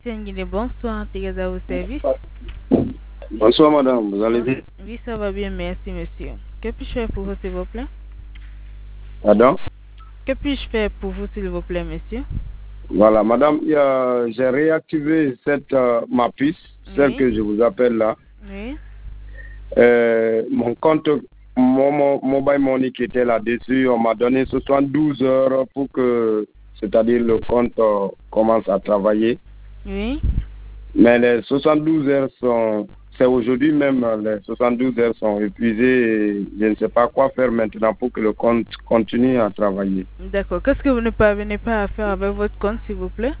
Tiens, bonsoir, Thérèse à vos services. Bonsoir madame, vous allez bien? Oui, ça va bien, merci monsieur. Que puis-je faire pour vous, s'il vous plaît? Pardon? Que puis-je faire pour vous, s'il vous plaît, monsieur? Voilà, madame, j'ai réactivé ma puce, celle Oui. que je vous appelle là. Oui. Mon compte, mon mobile money qui était là-dessus, on m'a donné 72 heures pour que, c'est-à-dire le compte commence à travailler. Oui. Mais les 72 heures c'est aujourd'hui même, les 72 heures sont épuisées et je ne sais pas quoi faire maintenant pour que le compte continue à travailler. D'accord. Qu'est-ce que vous ne parvenez pas à faire avec votre compte, s'il vous plaît?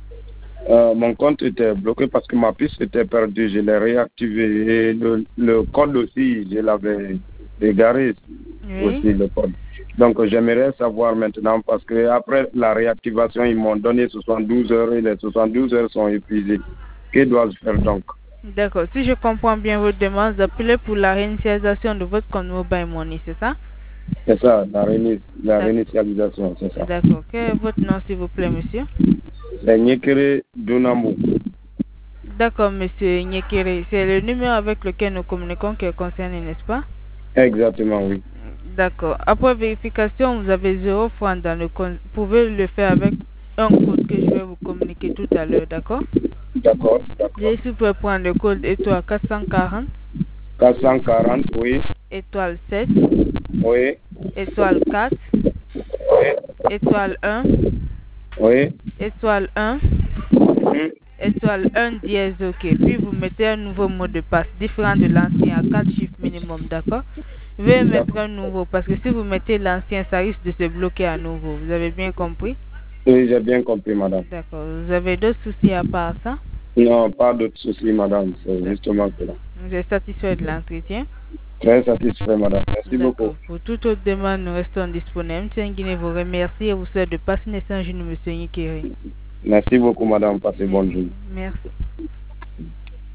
Mon compte était bloqué parce que ma puce était perdue. Je l'ai réactivé. Et le code aussi, je l'avais égaré aussi, le code. Donc, j'aimerais savoir maintenant parce que après la réactivation, ils m'ont donné 72 heures et les 72 heures sont épuisées. Que dois-je faire donc? D'accord. Si je comprends bien votre demande, vous appelez pour la réinitialisation de votre compte Mobile Money, c'est ça? C'est ça, la réinitialisation, c'est ça. D'accord. Quel est votre nom, s'il vous plaît, monsieur? C'est Nyekere Dunambu. D'accord, monsieur Nyekere. C'est le numéro avec lequel nous communiquons qui est concerné, n'est-ce pas? Exactement, oui. D'accord. Après vérification, vous avez 0 francs dans le compte. Vous pouvez le faire avec un code que je vais vous communiquer tout à l'heure, d'accord? D'accord. Je suis pour prendre le code étoile 440. 440, oui. Étoile 7. Oui. Étoile 4. Oui. Étoile 1. Oui. Étoile 1. Étoile 1 dièse, ok. Puis vous mettez un nouveau mot de passe différent de l'ancien à 4 chiffres minimum, d'accord? Veuillez mettre un nouveau parce que si vous mettez l'ancien, ça risque de se bloquer à nouveau. Vous avez bien compris? Oui, j'ai bien compris, madame. D'accord. Vous avez d'autres soucis à part ça? Non, pas d'autres soucis, madame. C'est justement cela. Vous êtes satisfait de l'entretien? Très satisfait, madame. Merci beaucoup. Pour toute autre demande, nous restons disponibles. Tiens, Guinée vous remercie et vous souhaite de passer une excellente journée, monsieur Nyekere. Merci beaucoup, madame. Passez bonne journée. Merci.